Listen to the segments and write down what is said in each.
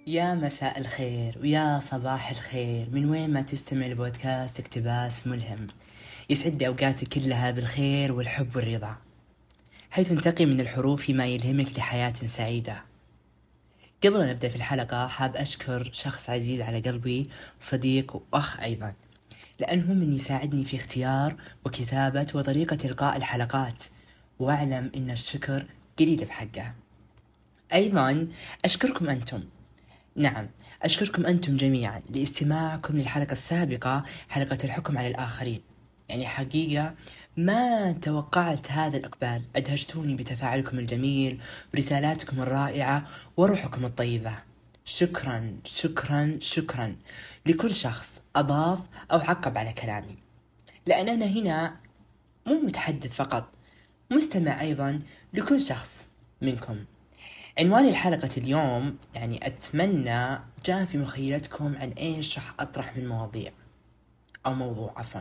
يا مساء الخير ويا صباح الخير من وين ما تستمع لبودكاست اقتباس ملهم. يسعد لي أوقاتك كلها بالخير والحب والرضا، حيث ننتقي من الحروف ما يلهمك لحياة سعيدة. قبل أن نبدأ في الحلقة حاب أشكر شخص عزيز على قلبي، صديق وأخ أيضا، لأنه من يساعدني في اختيار وكتابة وطريقة إلقاء الحلقات، وأعلم أن الشكر قليل بحقه. أيضا أشكركم أنتم، نعم أشكركم أنتم جميعا لاستماعكم للحلقة السابقة، حلقة الحكم على الآخرين. يعني حقيقة ما توقعت هذا الإقبال، أدهشتوني بتفاعلكم الجميل ورسالاتكم الرائعة وروحكم الطيبة. شكرا شكرا شكرا لكل شخص أضاف أو عقب على كلامي، لأن أنا هنا مو متحدث فقط، مستمع أيضا لكل شخص منكم. عنوان الحلقة اليوم يعني أتمنى جاء في مخيلتكم عن إيش راح أطرح من مواضيع أو موضوع عفوا.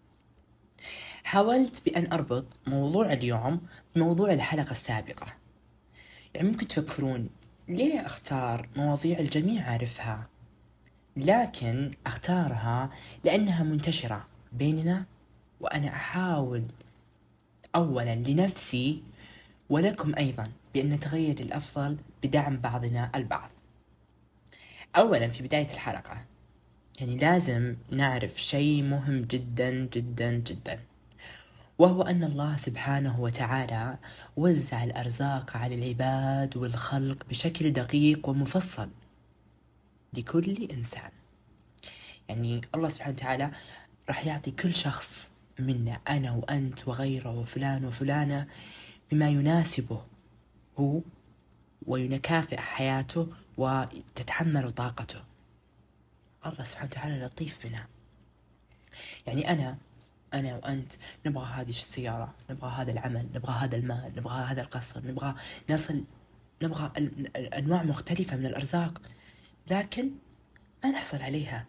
حاولت بأن أربط موضوع اليوم بموضوع الحلقة السابقة. يعني ممكن تفكرون ليه أختار مواضيع الجميع عارفها، لكن أختارها لأنها منتشرة بيننا، وأنا أحاول أولا لنفسي ولكم أيضا بأن نتغير للأفضل بدعم بعضنا البعض. أولا في بداية الحلقة يعني لازم نعرف شيء مهم جدا جدا جدا، وهو أن الله سبحانه وتعالى وزع الأرزاق على العباد والخلق بشكل دقيق ومفصل لكل إنسان. يعني الله سبحانه وتعالى راح يعطي كل شخص منا، أنا وأنت وغيره وفلان وفلانة، بما يناسبه هو ويكافئ حياته وتتحمل طاقته. الله سبحانه وتعالى لطيف بنا. يعني أنا وأنت نبغى هذه السيارة، نبغى هذا العمل، نبغى هذا المال، نبغى هذا القصر، نبغى أنواع مختلفة من الأرزاق، لكن ما نحصل عليها.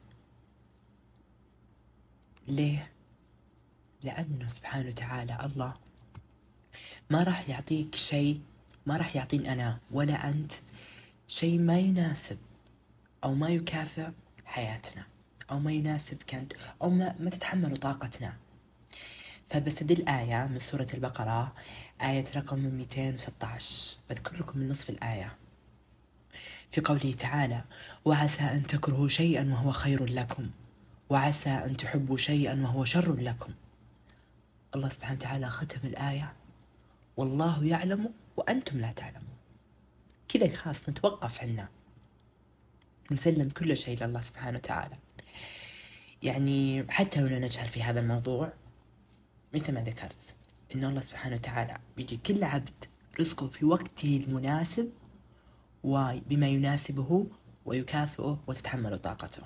ليه؟ لأنه سبحانه وتعالى الله ما راح يعطيك شيء، ما راح يعطيني أنا ولا أنت شيء ما يناسب أو ما يكافئ حياتنا، أو ما يناسب كنت، أو ما تتحمل طاقتنا. فبستدل آية من سورة البقرة، آية رقم 216، بذكر لكم من نصف الآية، في قوله تعالى: وعسى أن تكرهوا شيئا وهو خير لكم، وعسى أن تحبوا شيئا وهو شر لكم. الله سبحانه وتعالى ختم الآية: والله يعلم وأنتم لا تعلمون. كذا خاص نتوقف عنا، نسلم كل شيء لله سبحانه وتعالى. يعني حتى لو نجهل في هذا الموضوع، مثل ما ذكرت إن الله سبحانه وتعالى بيجي كل عبد رزقه في وقته المناسب وبما يناسبه ويكافئه وتتحمل طاقته.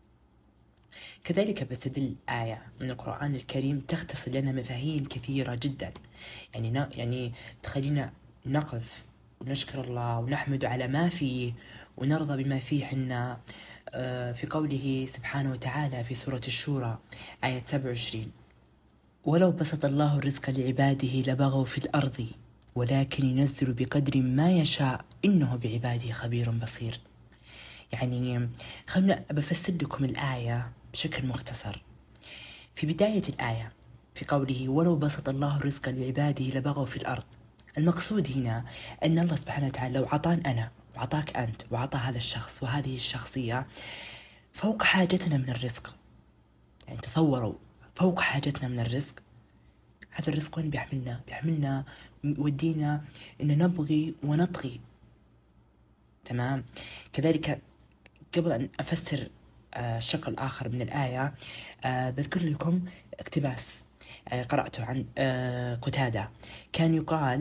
كذلك بستدل آية من القرآن الكريم تختصر لنا مفاهيم كثيرة جدا، يعني تخلينا نقف ونشكر الله ونحمد على ما فيه ونرضى بما فيه حنا. في قوله سبحانه وتعالى في سورة الشورى آية 27: ولو بسط الله الرزق لعباده لبغوا في الأرض ولكن ينزل بقدر ما يشاء إنه بعباده خبير بصير. يعني خلنا بفسر لكم الآية بشكل مختصر. في بداية الآية في قوله ولو بسط الله الرزق لعباده لبغوا في الأرض، المقصود هنا أن الله سبحانه وتعالى لو عطان أنا وعطاك أنت وعطى هذا الشخص وهذه الشخصية فوق حاجتنا من الرزق، يعني تصوروا فوق حاجتنا من الرزق، هذا الرزق وين بيحملنا يودينا إن نبغي ونطغي. تمام. كذلك قبل أن أفسر الشق الآخر من الآية، بذكر لكم اقتباس قرأته عن قتادة. كان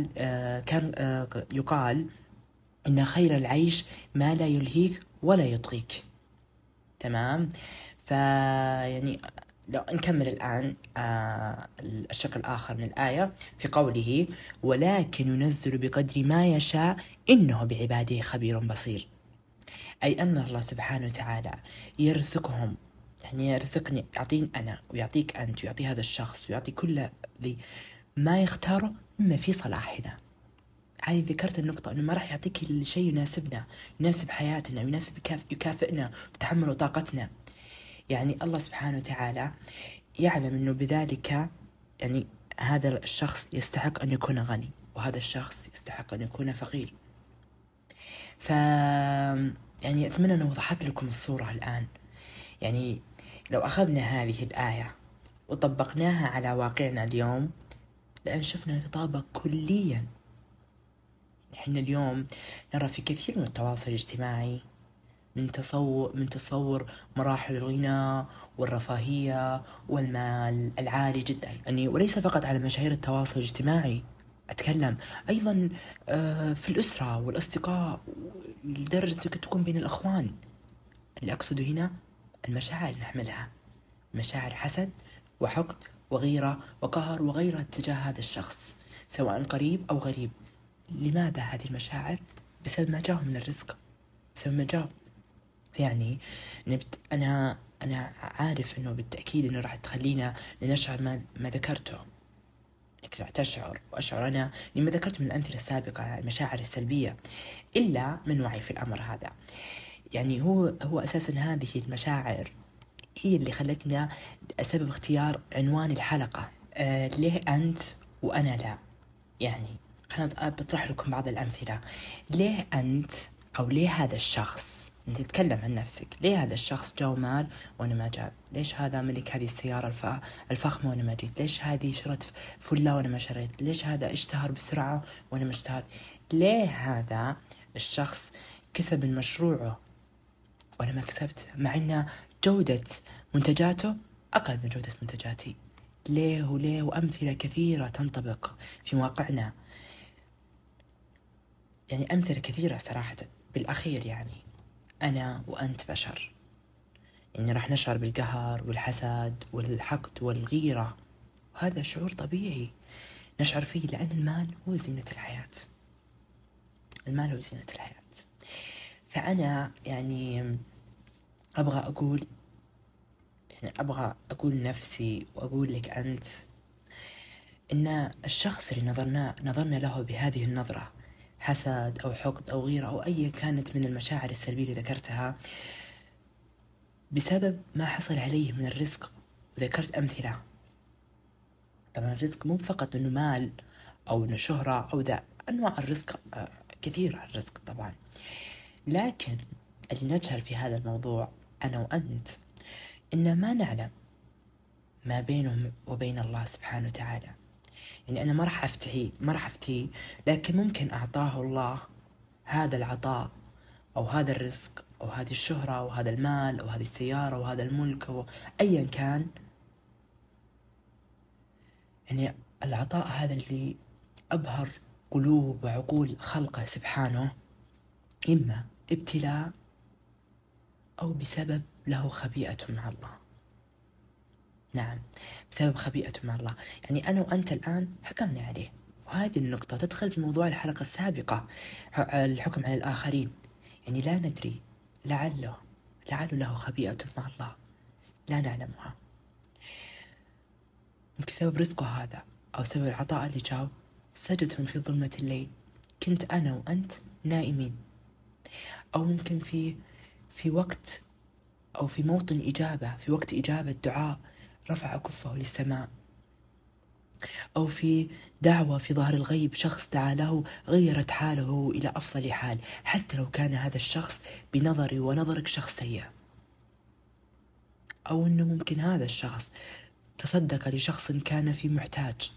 يقال إن خير العيش ما لا يلهيك ولا يطغيك. تمام. فيعني لو نكمل الآن الشق الآخر من الآية في قوله ولكن ينزل بقدر ما يشاء إنه بعباده خبير بصير، أي أن الله سبحانه وتعالى يرزقهم، يعني يرزقني، يعطيني أنا ويعطيك أنت ويعطي هذا الشخص ويعطي كل ذي ما يختاره مما في صلاحنا. هذه ذكرت النقطة أنه ما راح يعطيك الشيء يناسبنا، يناسب حياتنا، يناسب يكافئنا وتحمل طاقتنا. يعني الله سبحانه وتعالى يعلم أنه بذلك يعني هذا الشخص يستحق أن يكون غني، وهذا الشخص يستحق أن يكون فقير. يعني أتمنى أن وضحت لكم الصورة الآن. يعني لو أخذنا هذه الآية وطبقناها على واقعنا اليوم لأن شفنا نتطابق كليا. نحن اليوم نرى في كثير من التواصل الاجتماعي من تصور مراحل الغنى والرفاهية والمال العالي جدا، يعني وليس فقط على مشاهير التواصل الاجتماعي، أتكلم أيضا في الأسرة والأصدقاء، لدرجة تكون بين الأخوان. اللي أقصده هنا المشاعر نحملها، مشاعر حسد وحقد وغيرة وقهر وغيرة تجاه هذا الشخص سواء قريب أو غريب. لماذا هذه المشاعر؟ بسبب ما جاء من الرزق، بسبب ما جاء. يعني أنا عارف أنه بالتأكيد أنه راح تخلينا لنشعر ما ذكرته، إنك راح تشعر وأشعر أنا لما ذكرت من الأمثلة السابقة المشاعر السلبية، إلا من وعي في الأمر هذا. يعني هو أساسا هذه المشاعر هي اللي خلتنا سبب اختيار عنوان الحلقة. ليه أنت وأنا لا؟ يعني خلنا بطرح لكم بعض الأمثلة. ليه أنت أو ليه هذا الشخص، أنت تتكلم عن نفسك، ليه هذا الشخص جاء مال وأنا ما جاء؟ ليش هذا ملك هذه السيارة الفخمة وأنا ما جيت؟ ليش هذه شرت فلة وأنا ما شريت؟ ليش هذا اشتهر بسرعة وأنا ما اشتهرت؟ ليه هذا الشخص كسب من مشروعه وأنا ما كسبت، مع أن جودة منتجاته أقل من جودة منتجاتي؟ ليه وليه؟ وأمثلة كثيرة تنطبق في واقعنا، يعني أمثلة كثيرة صراحة. بالأخير يعني أنا وأنت بشر، يعني راح نشعر بالقهر والحسد والحقد والغيرة، وهذا شعور طبيعي نشعر فيه، لأن المال هو زينة الحياة، المال هو زينة الحياة. فأنا يعني أبغى أقول لنفسي وأقول لك أنت إن الشخص اللي نظرنا له بهذه النظرة، حسد أو حقد أو غيرة أو أي كانت من المشاعر السلبية اللي ذكرتها، بسبب ما حصل عليه من الرزق. وذكرت أمثلة. طبعا الرزق مو فقط إنه مال أو إنه شهرة أو ذا، أنواع الرزق كثيرة الرزق طبعا، لكن اللي نجهل في هذا الموضوع أنا وأنت إن ما نعلم ما بينهم وبين الله سبحانه وتعالى. يعني أنا ما راح أفتيه، لكن ممكن أعطاه الله هذا العطاء أو هذا الرزق أو هذه الشهرة أو هذا المال أو هذه السيارة أو هذا الملك أو أيا كان. يعني العطاء هذا اللي أبهر قلوب وعقول خلقه سبحانه، إما ابتلاء أو بسبب له خبيئة مع الله. نعم، بسبب خبيئة مع الله. يعني أنا وأنت الآن حكمنا عليه، وهذه النقطة تدخل في موضوع الحلقة السابقة، الحكم على الآخرين. يعني لا ندري، لعله له خبيئة مع الله لا نعلمها، ممكن سبب رزقه هذا أو سبب العطاء اللي جاء. سجدة في ظلمة الليل كنت أنا وأنت نائمين، أو ممكن في وقت أو في موطن إجابة، في وقت إجابة دعاء رفع كفه للسماء، أو في دعوة في ظهر الغيب شخص دعا له غيرت حاله إلى أفضل حال، حتى لو كان هذا الشخص بنظري ونظرك شخص سيء. أو أنه ممكن هذا الشخص تصدق لشخص كان في محتاج،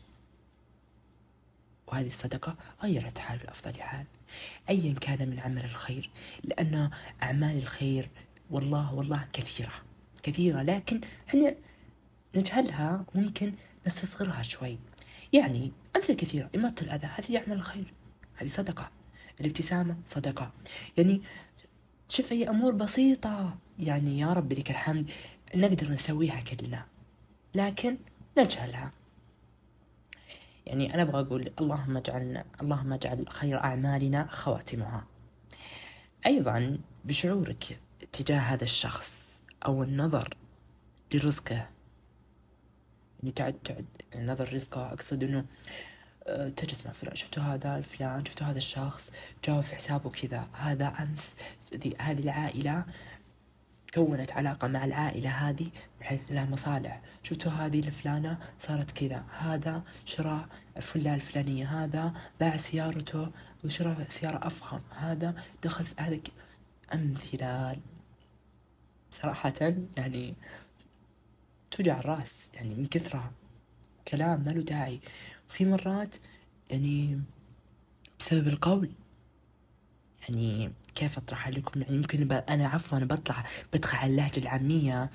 وهذه الصدقة غيرت حاله لأفضل حال. أيا كان من عمل الخير، لأن أعمال الخير والله كثيرة، لكن احنا نجهلها وممكن نستصغرها شوي. يعني أمثلة كثيرة، إماتة الأذى هذه يعمل الخير، هذه صدقة، الابتسامة صدقة. يعني شوف أي أمور بسيطة، يعني يا رب لك الحمد نقدر نسويها كلنا، لكن نجهلها. يعني أنا أبغى أقول اللهم اجعل خير أعمالنا خواتمها. أيضا بشعورك تجاه هذا الشخص أو النظر لرزقه، يعني تعد نظر رزقه، أقصد أنه تجلس مع فلان، شفتوا هذا الفلان، شفتوا هذا الشخص جاوب في حسابه كذا، هذا أمس هذه العائلة كونت علاقة مع العائلة هذه بحيث لها مصالح، شفتوا هذه الفلانة صارت كذا، هذا شرى فلان الفلانية، هذا باع سيارته وشرى سيارة أفخم، هذا دخل في هذا أمثلة صراحة يعني توجع الرأس يعني من كثرها، كلام ما له داعي. وفي مرات يعني بسبب القول، يعني كيف أطرح لكم، يعني ممكن أنا عفوا أنا بدخل على اللهجة العامية.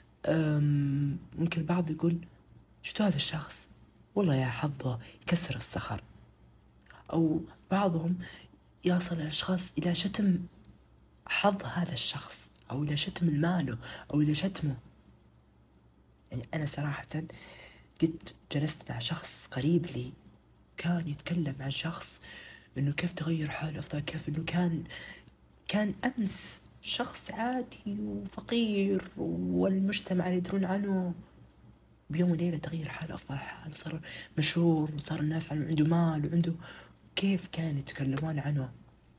ممكن البعض يقول شفتوا هذا الشخص والله يا حظه يكسر الصخر، أو بعضهم يصل الأشخاص إلى شتم حظ هذا الشخص، أو إلى شتم الماله، أو إلى شتمه. يعني أنا صراحة قد جلست مع شخص قريب لي كان يتكلم عن شخص إنه كيف تغير حاله أفضل، كيف إنه كان أمس شخص عادي وفقير والمجتمع يدرون عنه، بيوم وليلة تغير حاله أفضل حال، صار مشهور وصار الناس عنده مال وعنده، كيف كان يتكلمون عنه.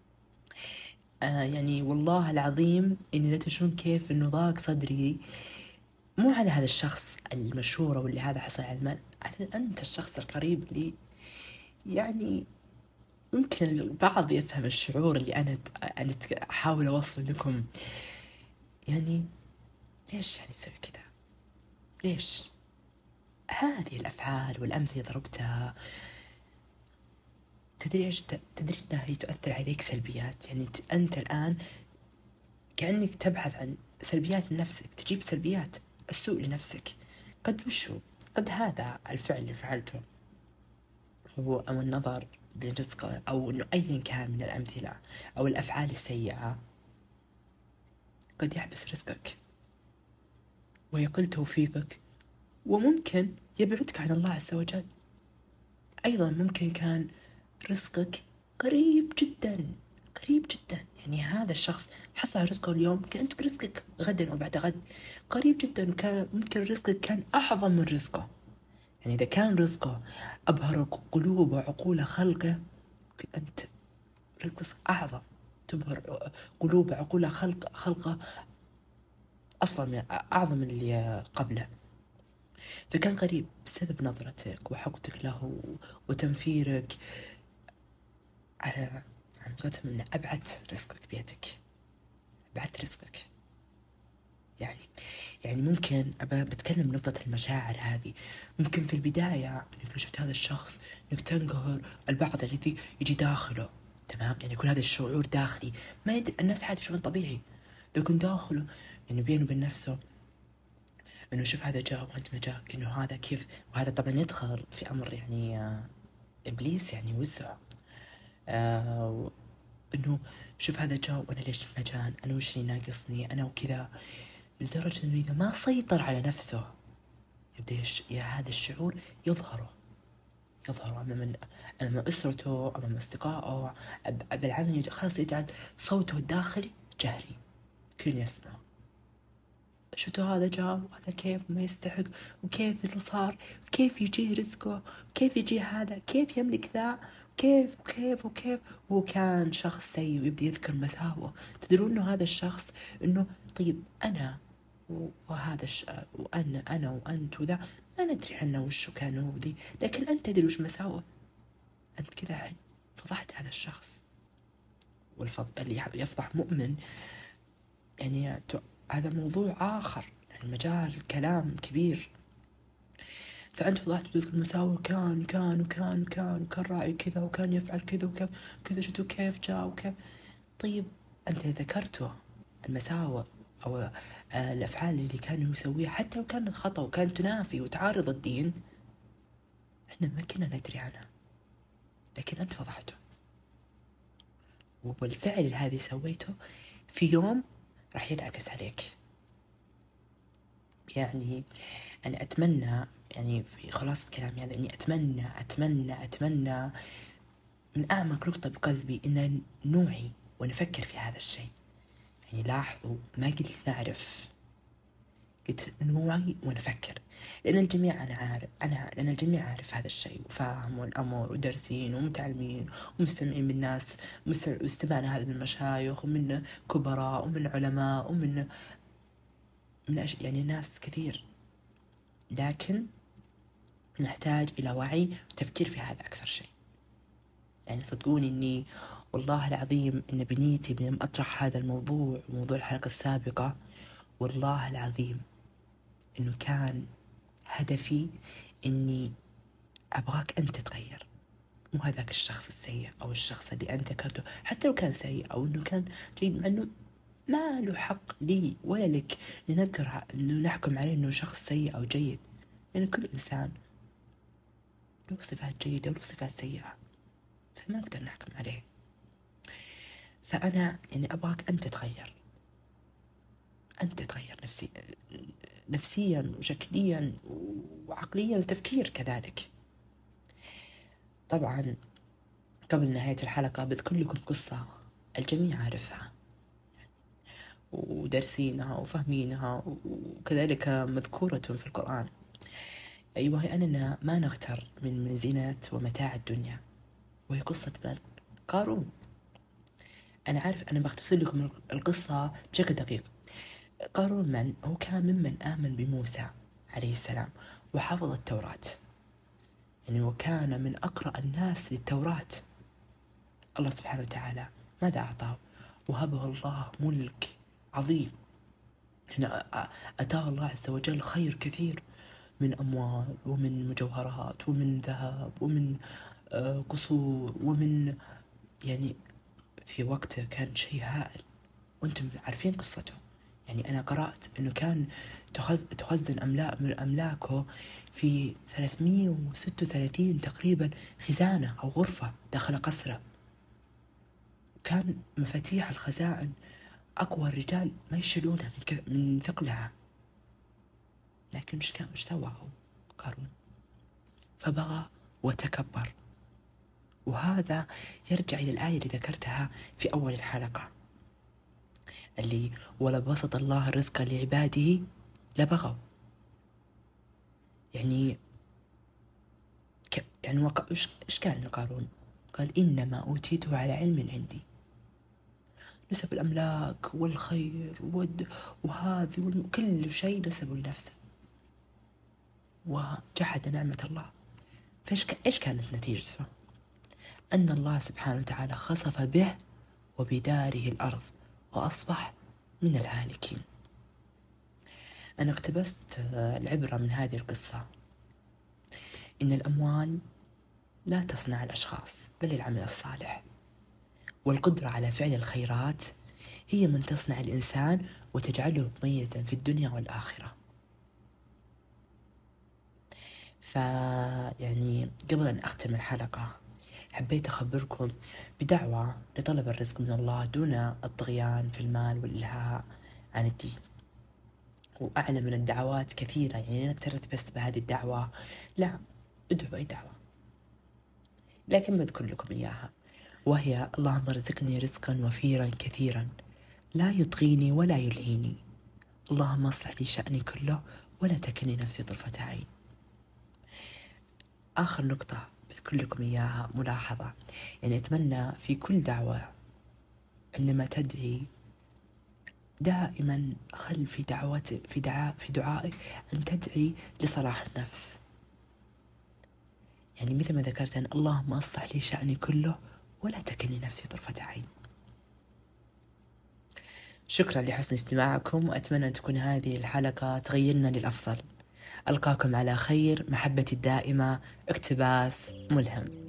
يعني والله العظيم إني لا تشون كيف إنه ضاق صدري، مو على هذا الشخص المشهور واللي هذا حصل على المال، على أنت الشخص القريب لي. يعني ممكن البعض يفهم الشعور اللي أنا أحاول أوصل لكم. يعني ليش يعني تسوي كذا؟ ليش؟ هذه الأفعال والأمثلة ضربتها، تدري إيش؟ تدري أنها هي تؤثر عليك سلبيات. يعني أنت الآن كأنك تبحث عن سلبيات لنفسك، تجيب سلبيات السوء لنفسك. قد وشو؟ قد هذا الفعل اللي فعلته أو النظر لرزقه، أو إنه أيا كان من الأمثلة أو الأفعال السيئة قد يحبس رزقك ويقل توفيقك، وممكن يبعدك عن الله عز وجل. أيضا ممكن كان رزقك قريب جدا، قريب جدا، يعني هذا الشخص حصل على رزقه اليوم، كأنت رزقك غدا أو بعد غد قريب جدا، وكان ممكن رزقك كان أعظم من رزقه. يعني إذا كان رزقه أبهر قلوب وعقول خلقه، أنت رزقك أعظم، تبهر قلوب وعقول خلقه أفضل من أعظم من اللي قبله. فكان قريب بسبب نظرتك وحقدك له وتنفيرك على عن قسم أن أبعدت رزقك بيدك، أبعدت رزقك. يعني ممكن بتكلم نقطة المشاعر هذه. ممكن في البداية إنك شفت هذا الشخص إنك تنقهر، البعض الذي يجي داخله تمام، يعني يكون هذا الشعور داخلي ما يدري، الناس عادي شعور طبيعي، لكن داخله يعني بينه وبين نفسه إنه شوف هذا جاء وأنت ما جاك، إنه هذا كيف. وهذا طبعا يدخل في أمر يعني إبليس يعني وزع، إنه شوف هذا جاء وأنا ليش ما جان، أنا وش اللي ناقصني أنا وكذا، لدرجة إنه إذا ما سيطر على نفسه يبدأ يا هذا الشعور يظهر أمام أسرته، أمام أصدقائه، بالعمل، خلاص يجعل صوته الداخلي جهري كل يسمع. شفتوا هذا جاء وهذا كيف ما يستحق، وكيف إنه صار، وكيف يجيه رزقه، وكيف يجيه هذا، كيف يملك ذا، كيف وكيف وكيف. هو كان شخص سيء ويبدأ يذكر مساوئه. تدرون إنه هذا الشخص إنه طيب أنا وهذا وأنا أنا وأنت وذا ما ندري عنه وشو كان هو ذي، لكن أنت تدري وش مساوئه. أنت كذا يعني فضحت هذا الشخص. اللي يفضح مؤمن يعني هذا موضوع آخر، يعني مجال كلام كبير. فأنت فضحت بذلك المساوئ، كان راعي كذا، وكان يفعل كذا وكيف كذا، شفتوا كيف جاء وكيف. طيب أنت ذكرته المساوئ أو الأفعال اللي كان يسويها، حتى لو كانت خطأ وكانت تنافي وتعارض الدين، إحنا ما كنا ندري عنها، لكن أنت فضحته. والفعل هذه سويته في يوم راح ينعكس عليك. يعني أنا أتمنى، يعني في خلاصة كلامي هذا، إني أتمنى من أعمق نقطة بقلبي إن نوعي ونفكر في هذا الشيء. يعني لاحظوا ما قلت نعرف، قلت نوعي ونفكر، لأن الجميع لأن الجميع عارف هذا الشيء وفاهم الأمر ودارسين ومتعلمين ومستمعين من الناس، واستمعنا هذا من مشايخ ومن كبراء ومن علماء ومن يعني ناس كثير، لكن نحتاج إلى وعي وتفكير في هذا أكثر شيء. يعني صدقوني إني والله العظيم إن بنيتي من أطرح هذا الموضوع وموضوع الحلقة السابقة، والله العظيم إنه كان هدفي إني أبغاك أنت تتغير، مو هذاك الشخص السيء أو الشخص اللي أنت ذكرته حتى لو كان سيء أو إنه كان جيد، مع إنه ما له حق لي ولا لك لنذكر إنه نحكم عليه إنه شخص سيء أو جيد، لأن كل إنسان له صفات جيدة وله صفات سيئة، فما نقدر نحكم عليه. فأنا يعني أبغاك أنت تتغير، أنت تتغير نفسيا وشكليا وعقليا وتفكير كذلك. طبعا قبل نهاية الحلقة بذكر لكم قصة الجميع عارفها ودرسينها وفهمينها وكذلك مذكورة في القرآن. أيوة، هي أننا ما نغتر من زينة ومتاع الدنيا، وهي قصة من؟ قارون. أنا عارف أنا بختصر لكم القصة بشكل دقيق. قارون من؟ هو كان ممن آمن بموسى عليه السلام وحفظ التوراة، يعني وكان من أقرأ الناس للتوراة. الله سبحانه وتعالى ماذا أعطاه؟ وهبه الله ملك عظيم، هنا أتاه الله عز وجل خير كثير من أموال ومن مجوهرات ومن ذهب ومن قصور ومن يعني في وقته كان شيء هائل، وأنتم عارفين قصته. يعني أنا قرأت أنه كان تخزن من أملاكه في 336 تقريبا خزانة أو غرفة داخل قصره، كان مفاتيح الخزائن أقوى الرجال ما يشيلونها من ثقلها. لكن إيش سوى هو قارون؟ فبغى وتكبر. وهذا يرجع إلى الآية اللي ذكرتها في أول الحلقة، اللي ولبسط الله الرزق لعباده لبغوا. يعني إيش كان قارون؟ قال إنما أوتيته على علم عندي، نسب الأملاك والخير وهذه كل شيء نسبه لنفسه وجحد نعمة الله. إيش كانت نتيجته؟ أن الله سبحانه وتعالى خسف به وبداره الأرض وأصبح من الهالكين. أنا اقتبست العبرة من هذه القصة، إن الأموال لا تصنع الأشخاص بل العمل الصالح، والقدرة على فعل الخيرات هي من تصنع الإنسان وتجعله مميزا في الدنيا والآخرة. يعني قبل أن أختم الحلقة حبيت أخبركم بدعوة لطلب الرزق من الله دون الطغيان في المال والإلهاء عن الدين. وأعلم من الدعوات كثيرة، يعني لا نكترث بس بهذه الدعوة، لا، ادعوا بأي دعوة، لكن بذكر لكم إياها، وهي اللهم ارزقني رزقا وفيرا كثيرا لا يطغيني ولا يلهيني، اللهم اصلح لي شأني كله ولا تكلني نفسي طرفة عين. آخر نقطة بذكر لكم إياها ملاحظة، يعني أتمنى في كل دعوة عندما تدعي دائما خل في دعائك أن تدعي لصلاح النفس، يعني مثل ما ذكرت أن اللهم أصلح لي شأني كله ولا تكلني نفسي طرفة عين. شكرا لحسن استماعكم، وأتمنى أن تكون هذه الحلقة تغيرنا للأفضل. ألقاكم على خير، محبتي الدائمة، اقتباس ملهم.